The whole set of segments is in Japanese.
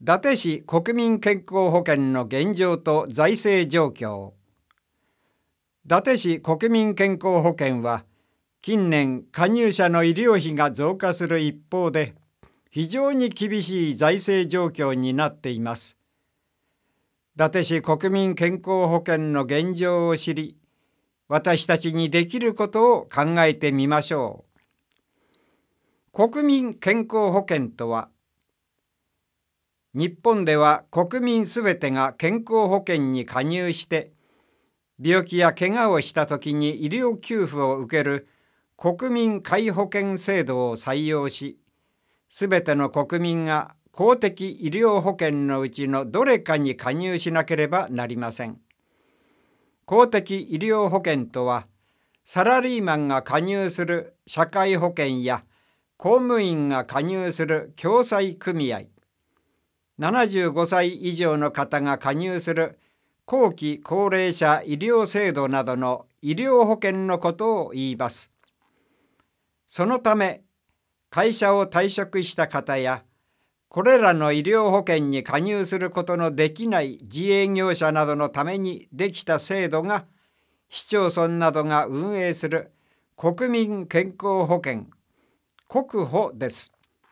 伊達市国民健康保険の現状と財政状況。伊達市国民健康保険は、近年加入者の医療費が増加する一方で、非常に厳しい財政状況になっています。伊達市国民健康保険の現状を知り、私たちにできることを考えてみましょう。国民健康保険とは、日本では国民すべてが健康保険に加入して、病気や怪我をしたときに医療給付を受ける国民皆保険制度を採用し、すべての国民が公的医療保険のうちのどれかに加入しなければなりません。公的医療保険とは、サラリーマンが加入する社会保険や公務員が加入する共済組合、75歳以上の方が加入する後期高齢者医療制度などの医療保険のことを言います。そのため、会社を退職した方や、これらの医療保険に加入することのできない自営業者などのためにできた制度が、市町村などが運営する国民健康保険、国保です。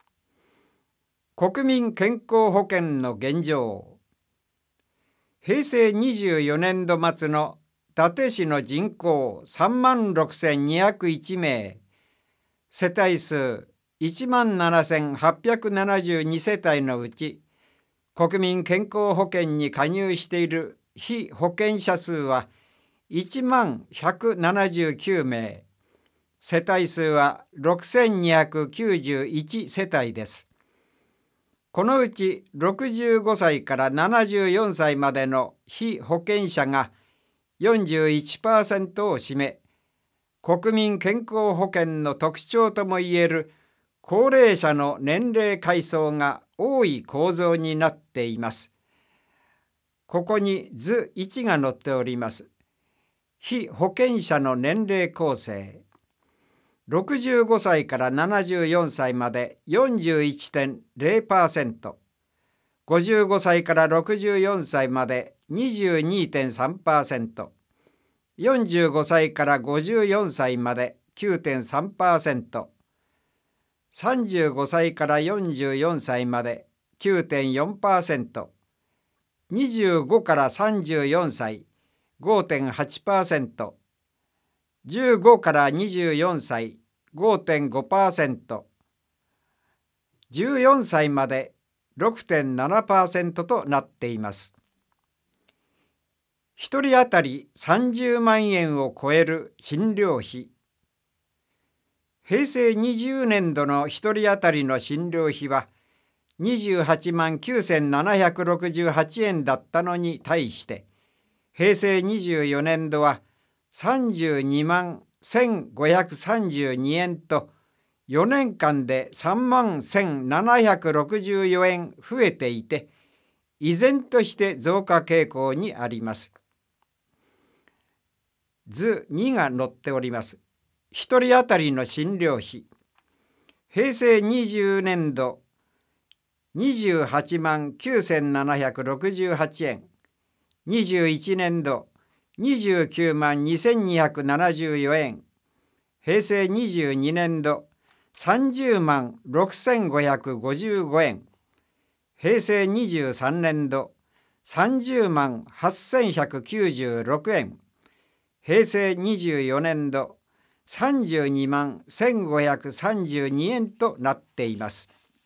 国民健康保険の現状。平成24年度末の伊達市の人口36,201名、世帯数17,872世帯のうち、国民健康保険に加入している被保険者数は10,179名、世帯数は6,291世帯です。このうち65歳から74歳までの被保険者が 41% を占め、国民健康保険の特徴ともいえる高齢者の年齢階層が多い構造になっています。ここに図1が載っております。被保険者の年齢構成。65歳から74歳まで 41.0%、55歳から64歳まで 22.3%、45歳から54歳まで 9.3%、35歳から44歳まで 9.4%、25から34歳 5.8%、15から24歳 5.5%、14歳まで 6.7% となっています。1人当たり30万円を超える診療費。平成20年度の1人当たりの診療費は28万9768円だったのに対して、平成24年度は32万1532円と4年間で3万1764円増えていて、依然として増加傾向にあります。図2が載っております。1人当たりの診療費。平成20年度28万9768円、21年度29万2274円、平成22年度30万6555円、平成23年度30万8196円、平成24年度32万1532円となっています。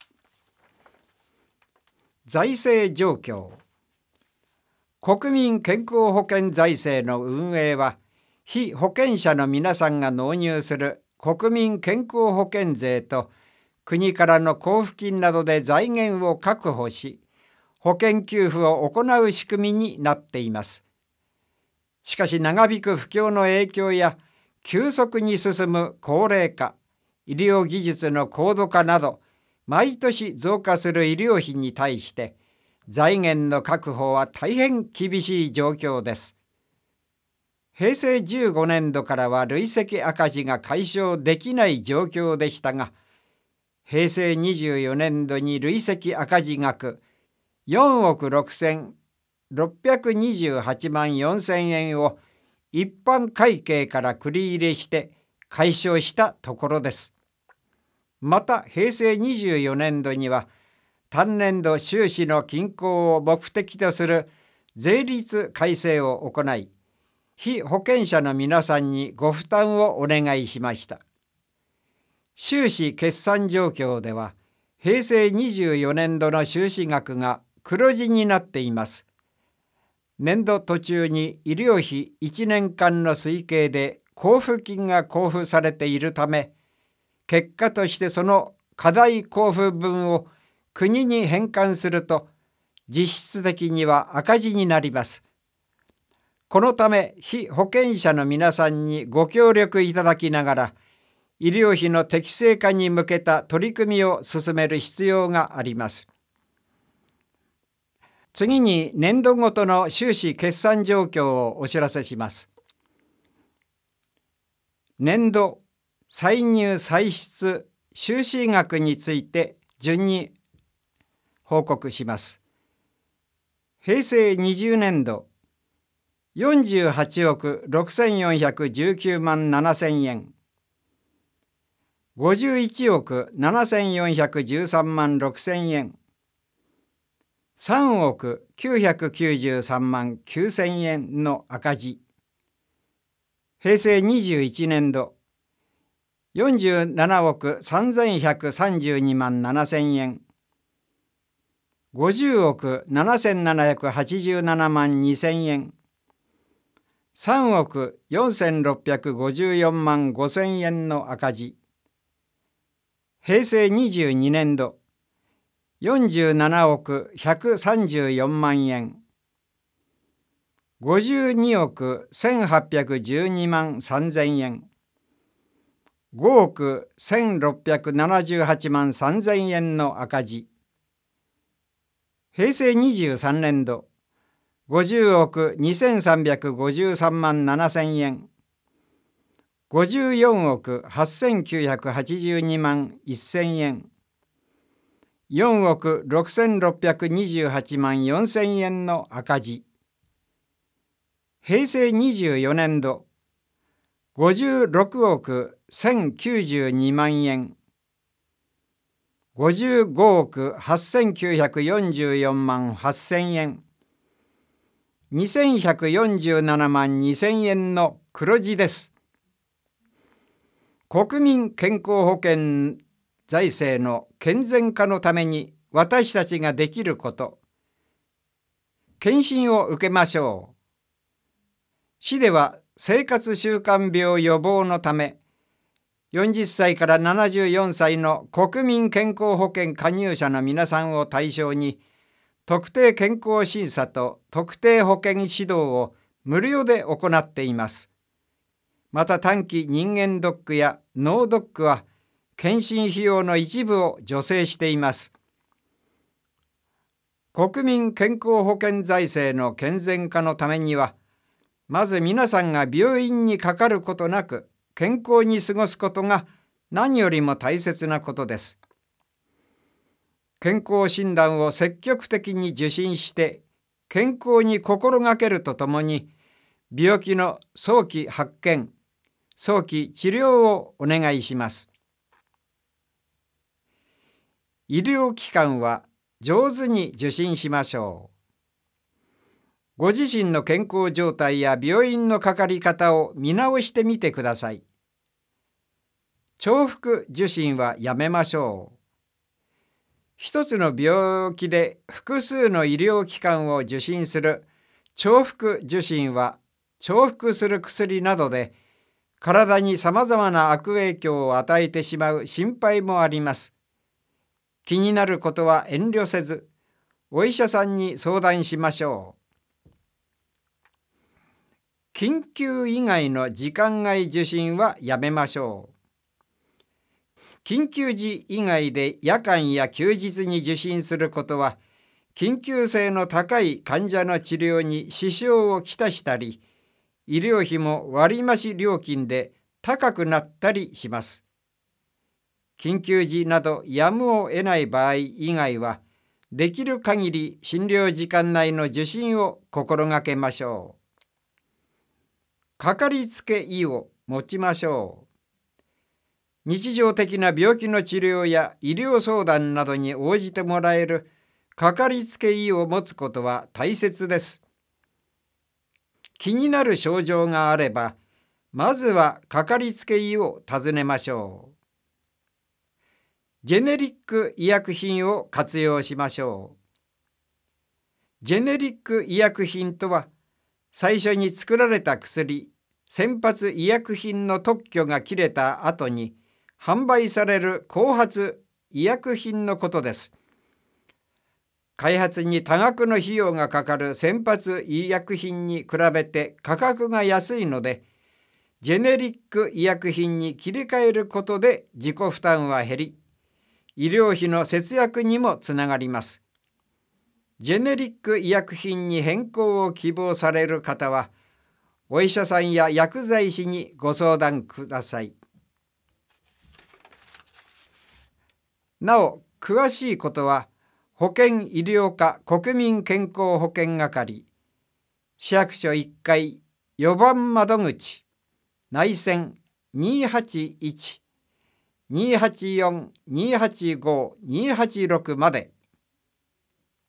財政状況。国民健康保険財政の運営は、被保険者の皆さんが納入する国民健康保険税と国からの交付金などで財源を確保し、保険給付を行う仕組みになっています。しかし長引く不況の影響や急速に進む高齢化、医療技術の高度化など、毎年増加する医療費に対して、財源の確保は大変厳しい状況です。平成15年度からは累積赤字が解消できない状況でしたが、平成24年度に累積赤字額 4億6628万4000円を一般会計から繰り入れして解消したところです。また平成24年度には単年度収支の均衡を目的とする税率改正を行い、被保険者の皆さんにご負担をお願いしました。収支決算状況では、平成24年度の収支額が黒字になっています。年度途中に医療費1年間の推計で交付金が交付されているため、結果としてその過大交付分を国に返還すると、実質的には赤字になります。このため、被保険者の皆さんにご協力いただきながら、医療費の適正化に向けた取り組みを進める必要があります。次に年度ごとの収支決算状況をお知らせします。年度歳入歳出収支額について順に報告します。平成20年度48億6419万7000円、51億7413万6000円、3億993万9000円の赤字。平成21年度47億3132万7000円、50億7787万2000円、3億4654万5000円の赤字。平成22年度47億134万円、52億1812万3000円、5億1678万3000円の赤字。平成23年度50億2353万7000円、54億8982万1000円、4億6628万4000円の赤字。平成24年度56億1092万円、55億8944万8000円、2147万2000円の黒字です。国民健康保険財政の健全化のために私たちができること、検診を受けましょう。市では生活習慣病予防のため、40歳から74歳の国民健康保険加入者の皆さんを対象に、特定健康審査と特定保険指導を無料で行っています。また短期人間ドックや脳ドックは検診費用の一部を助成しています。国民健康保険財政の健全化のためには、まず皆さんが病院にかかることなく健康に過ごすことが何よりも大切なことです。健康診断を積極的に受診して健康に心がけるとともに、病気の早期発見、早期治療をお願いします。医療機関は上手に受診しましょう。ご自身の健康状態や病院のかかり方を見直してみてください。重複受診はやめましょう。一つの病気で複数の医療機関を受診する重複受診は、重複する薬などで体にさまざまな悪影響を与えてしまう心配もあります。気になることは遠慮せず、お医者さんに相談しましょう。緊急以外の時間外受診はやめましょう。緊急時以外で夜間や休日に受診することは、緊急性の高い患者の治療に支障をきたしたり、医療費も割増料金で高くなったりします。緊急時などやむを得ない場合以外は、 できる限り診療時間内の受診を心がけましょう。かかりつけ医を持ちましょう。日常的な病気の治療や医療相談などに応じてもらえるかかりつけ医を持つことは大切です。気になる症状があれば、まずはかかりつけ医を訪ねましょう。ジェネリック医薬品を活用しましょう。ジェネリック医薬品とは、最初に作られた薬、先発医薬品の特許が切れた後に販売される後発医薬品のことです。開発に多額の費用がかかる先発医薬品に比べて価格が安いので、ジェネリック医薬品に切り替えることで自己負担は減り、医療費の節約にもつながります。ジェネリック医薬品に変更を希望される方は、お医者さんや薬剤師にご相談ください。なお、詳しいことは、保健医療課国民健康保険係、市役所1階4番窓口、内線 281-284-285-286 まで。